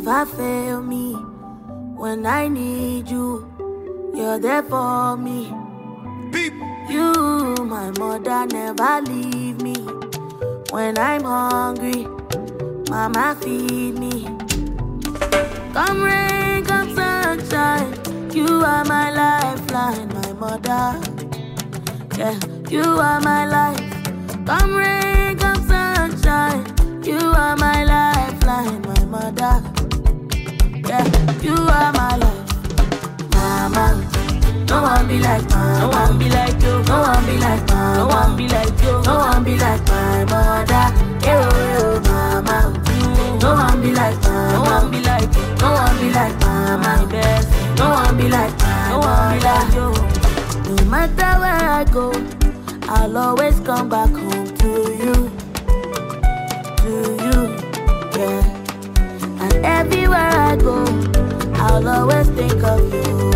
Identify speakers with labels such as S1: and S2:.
S1: never fail me. When I need you, you're there for me. You, my mother, never leave me. When I'm hungry, mama feed me. Come rain, come sunshine, you are my lifeline, my mother. Yeah, you are my life. Come rain, come sunshine, you are my lifeline, my mother. Yeah, you are my life, mama. No one be like mama. No one be like you. No one be like mama. No one be like you. No one be like my mother. Yo, mama. No one be like mama. No one be like you. No one be like mama. My best. No one be like my no one be like you. No matter where I go, I'll always come back home to you. To you, yeah. And everywhere I go, I'll always think of you.